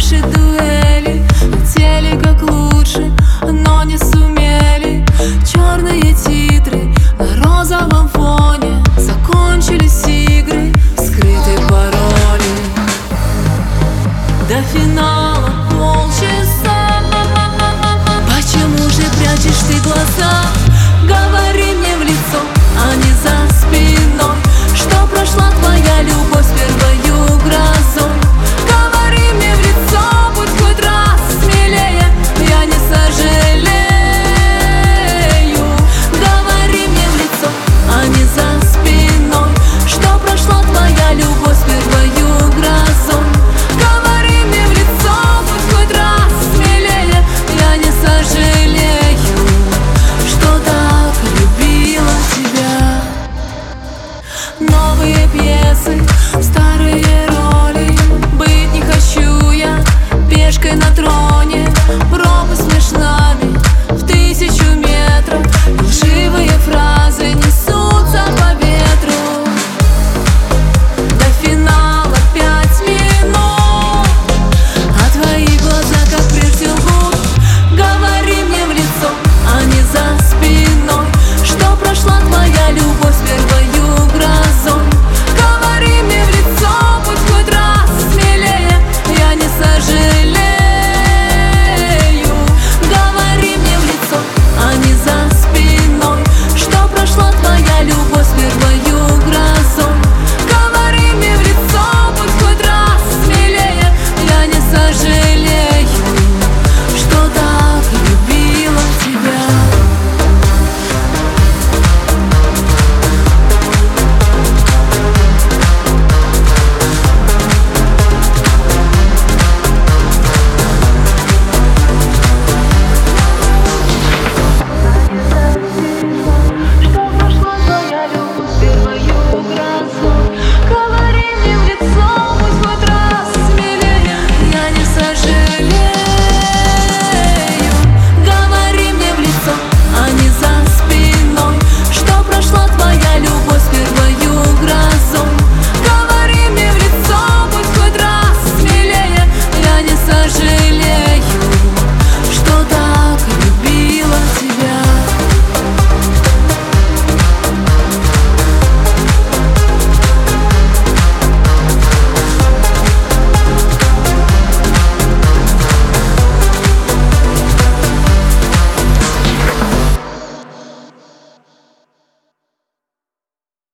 Наши дуэли хотели как лучше, но не сумели. Черные титры на розовом фоне, закончились игры, скрыты пароли. До финала полчаса. Почему же прячешь ты глаза? Говори мне в лицо, а не за спиной, что прошла твоя любовь с первою грозой. Говори мне в лицо, будь хоть раз смелее, я не сожалею. Говори мне в лицо, а не за спиной, что прошла твоя любовь с первою грозой. Говори мне в лицо, будь хоть раз смелее, я не сожалею, что так любила тебя. Новые пьесы, старые роли, быть не хочу я пешкой на троне.